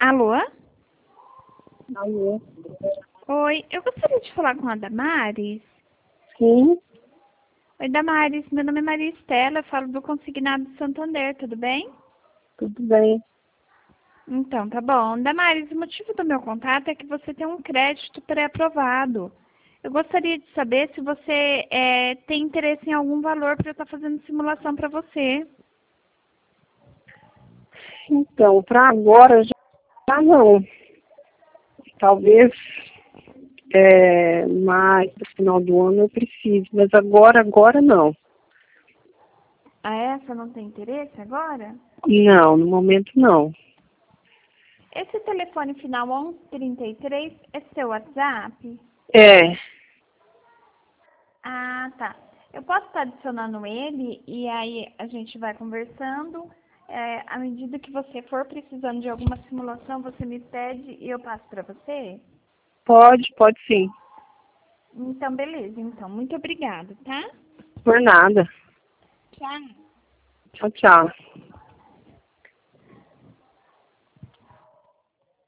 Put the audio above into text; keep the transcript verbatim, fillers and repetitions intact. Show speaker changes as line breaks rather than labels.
Alô?
Alô?
Oi, eu gostaria de falar com a Damares.
Sim,
Oi, Damares, meu nome é Maria Estela, eu falo do Consignado de Santander, tudo bem?
tudo bem.
Então, tá bom. Damares, o motivo do meu contato é que você tem um crédito pré-aprovado. Eu gostaria de saber se você é, tem interesse em algum valor para eu estar fazendo simulação para você.
Então, para agora já não. Talvez é, mais no final do ano eu precise, mas agora, agora não.
Ah, é? Você não tem interesse agora?
Não, no momento não.
Esse telefone final onze trinta e três é seu WhatsApp?
É,
Ah, tá. Eu posso estar adicionando ele e aí a gente vai conversando. É, à medida que você for precisando de alguma simulação, você me pede e eu passo para você?
pode, pode sim.
Então, beleza. Então, muito obrigada, tá?
Por nada.
Tchau.
Tchau, tchau.